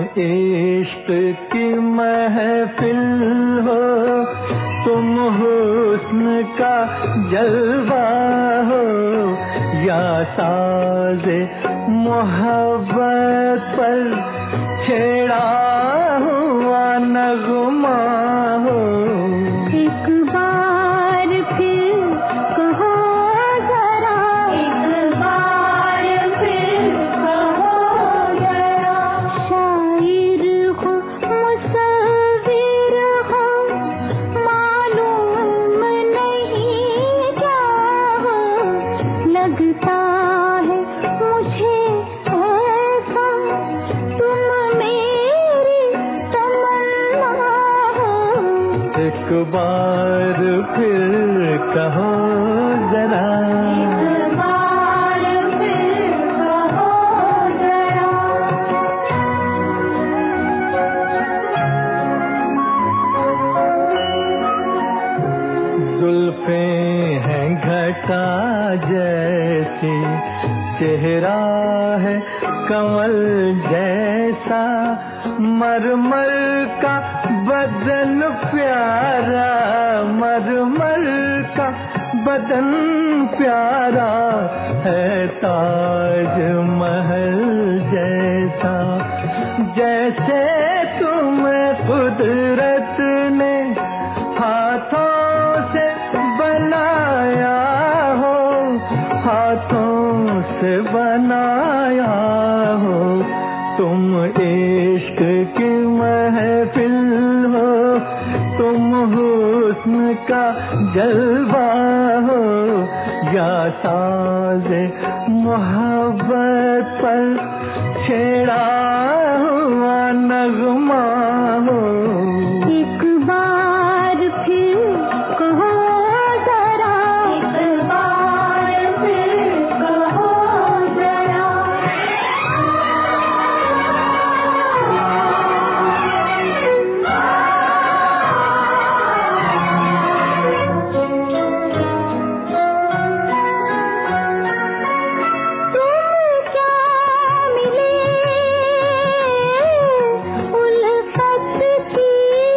इश्क की महफिल हो, तुम हुस्न का जलवा हो, या साज़े मोहब्बत पर छेड़ा हुआ नगमा हो। एक बार फिर कहो जरा, एक बार फिर कहो जरा, शायर हो मुसव्विर हो, मालूम नहीं क्या हो, लगता है मुझे ऐसा तुम मेरी तमन्ना हो। एक बार फिर कहो जरा, एक बार फिर कहो जरा। जुल्फें हैं घटा जैसी, चेहरा है कमल जैसा, मरमर का बदन प्यारा, मरमर का बदन प्यारा है, ताज महल जैसा। जैसे तुम्हें कुदरत ने हाथों से बनाया हो, हाथों से बनाया हो, तुम इश्क की महफिल हो, तुम हुस्न का जलवा हो, या साज़े मोहब्बत पर छेड़ा हुआ नगमा हो। एक बार फिर कहो जरा, एक बार फिर कहो जरा। तुम क्या मिले उल्फत की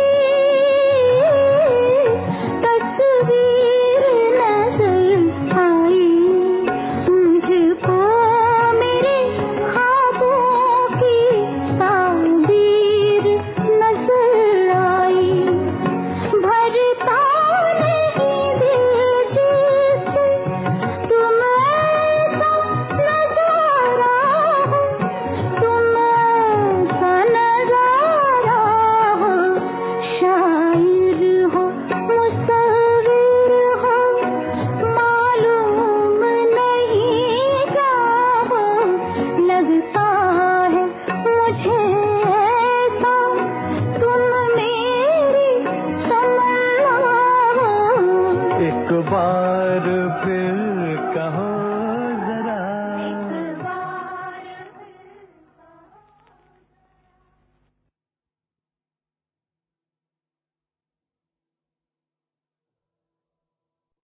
तस्वीर नजर आई, मुझको मेरे ख्वाबों की ताबीर नजर आई। भरता नहीं दिल जिससे तुम ऐसा नजारा हो, तुम ऐसा नजारा हो, शायर हो मुसव्विर हो, मालूम नहीं क्या हो, लगता है मुझे ऐसा तुम मेरी तमन्ना हो। एक बार